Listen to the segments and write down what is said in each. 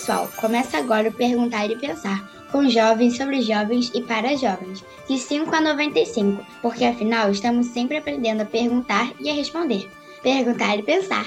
pessoal, começa agora o Perguntar e Pensar, com jovens sobre jovens e para jovens, de 5 a 95, porque afinal estamos sempre aprendendo a perguntar e a responder. Perguntar e Pensar.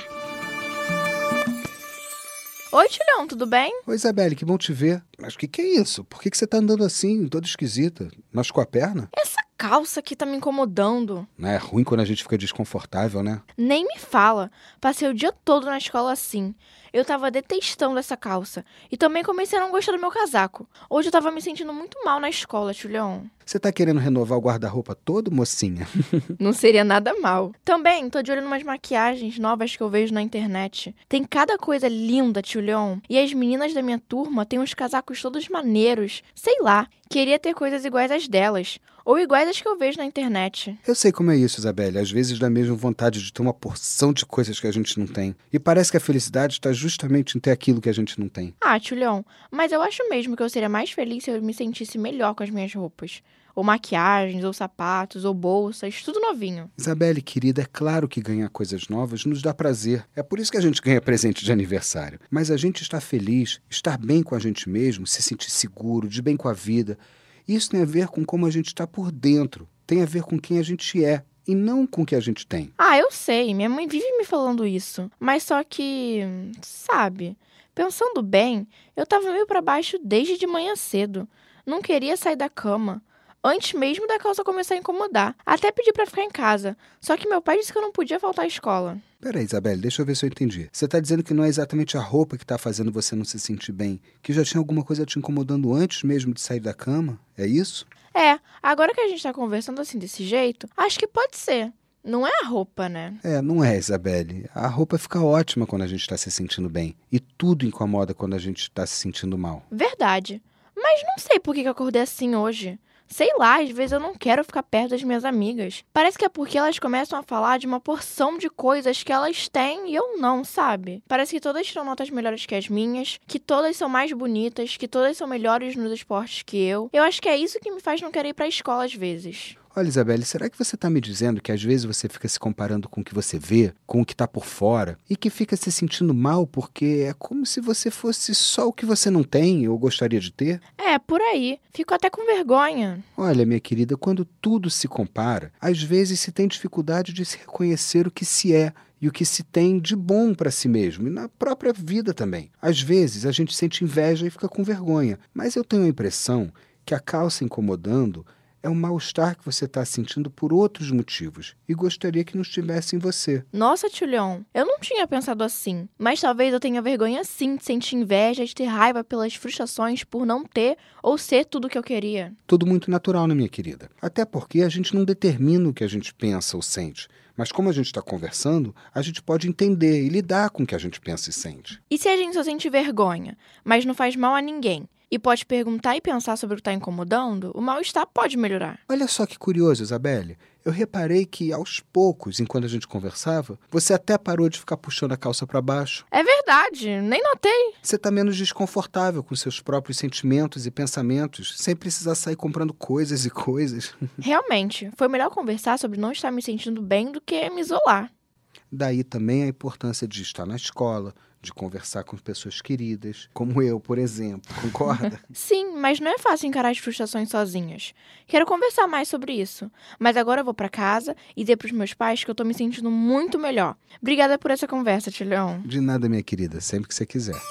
Oi, Julião, tudo bem? Oi, Isabelle, que bom te ver. Mas o que é isso? Por que você tá andando assim, toda esquisita? Machucou a perna? Essa calça aqui tá me incomodando. Não é ruim quando a gente fica desconfortável, né? Nem me fala. Passei o dia todo na escola assim. Eu tava detestando essa calça. E também comecei a não gostar do meu casaco. Hoje eu tava me sentindo muito mal na escola, Julião. Você tá querendo renovar o guarda-roupa todo, mocinha? Não seria nada mal. Também tô de olho em umas maquiagens novas que eu vejo na internet. Tem cada coisa linda, Julião. E as meninas da minha turma têm uns casacos todos maneiros. Sei lá, queria ter coisas iguais às delas. Ou iguais às que eu vejo na internet. Eu sei como é isso, Isabelle. Às vezes dá mesmo vontade de ter uma porção de coisas que a gente não tem. E parece que a felicidade está justamente em ter aquilo que a gente não tem. Ah, Julião, mas eu acho mesmo que eu seria mais feliz se eu me sentisse melhor com as minhas roupas. Ou maquiagens, ou sapatos, ou bolsas, tudo novinho. Isabelle, querida, é claro que ganhar coisas novas nos dá prazer. É por isso que a gente ganha presente de aniversário. Mas a gente está feliz, estar bem com a gente mesmo, se sentir seguro, de bem com a vida. Isso tem a ver com como a gente está por dentro. Tem a ver com quem a gente é. E não com o que a gente tem. Ah, eu sei. Minha mãe vive me falando isso. Mas só que, sabe, pensando bem, eu tava meio pra baixo desde de manhã cedo. Não queria sair da cama. Antes mesmo da calça começar a incomodar. Até pedi pra ficar em casa. Só que meu pai disse que eu não podia faltar à escola. Peraí, Isabelle, deixa eu ver se eu entendi. Você tá dizendo que não é exatamente a roupa que tá fazendo você não se sentir bem, que já tinha alguma coisa te incomodando antes mesmo de sair da cama? É isso? É, agora que a gente tá conversando assim desse jeito, acho que pode ser. Não é a roupa, né? Não é, Isabelle. A roupa fica ótima quando a gente tá se sentindo bem. E tudo incomoda quando a gente tá se sentindo mal. Verdade. Mas não sei por que eu acordei assim hoje. Sei lá, às vezes eu não quero ficar perto das minhas amigas. Parece que é porque elas começam a falar de uma porção de coisas que elas têm e eu não, sabe? Parece que todas tiram notas melhores que as minhas, que todas são mais bonitas, que todas são melhores nos esportes que eu. Eu acho que é isso que me faz não querer ir pra escola às vezes. Olha, Isabelle, será que você está me dizendo que às vezes você fica se comparando com o que você vê, com o que está por fora, e que fica se sentindo mal porque é como se você fosse só o que você não tem ou gostaria de ter? É, por aí. Fico até com vergonha. Olha, minha querida, quando tudo se compara, às vezes se tem dificuldade de se reconhecer o que se é e o que se tem de bom para si mesmo e na própria vida também. Às vezes a gente sente inveja e fica com vergonha, mas eu tenho a impressão que a calça incomodando é um mal-estar que você está sentindo por outros motivos e gostaria que não estivesse em você. Nossa, Julião, eu não tinha pensado assim. Mas talvez eu tenha vergonha sim de sentir inveja, de ter raiva pelas frustrações por não ter ou ser tudo o que eu queria. Tudo muito natural, né, minha querida? Até porque a gente não determina o que a gente pensa ou sente. Mas como a gente está conversando, a gente pode entender e lidar com o que a gente pensa e sente. E se a gente só sente vergonha, mas não faz mal a ninguém? E pode perguntar e pensar sobre o que está incomodando, o mal-estar pode melhorar. Olha só que curioso, Isabelle. Eu reparei que, aos poucos, enquanto a gente conversava, você até parou de ficar puxando a calça para baixo. É verdade, nem notei. Você está menos desconfortável com seus próprios sentimentos e pensamentos, sem precisar sair comprando coisas e coisas. Realmente, foi melhor conversar sobre não estar me sentindo bem do que me isolar. Daí também a importância de estar na escola, de conversar com pessoas queridas, como eu, por exemplo, concorda? Sim, mas não é fácil encarar as frustrações sozinhas. Quero conversar mais sobre isso, mas agora eu vou pra casa e dizer pros meus pais que eu tô me sentindo muito melhor. Obrigada por essa conversa, Julião. De nada, minha querida, sempre que você quiser.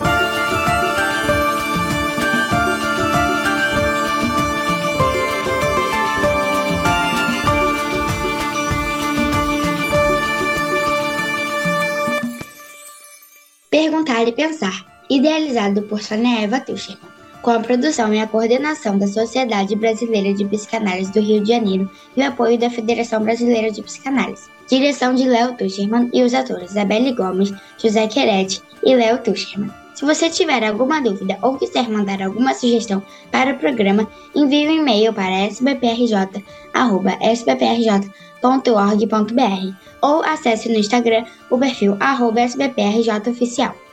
Perguntar e Pensar, idealizado por Sônia Eva Tucherman, com a produção e a coordenação da Sociedade Brasileira de Psicanálise do Rio de Janeiro e o apoio da Federação Brasileira de Psicanálise. Direção de Léo Tucherman e os atores Isabelle Gomes, José Querete e Léo Tucherman. Se você tiver alguma dúvida ou quiser mandar alguma sugestão para o programa, envie um e-mail para sbprj@sbprj.org.br ou acesse no Instagram o perfil @sbprjoficial.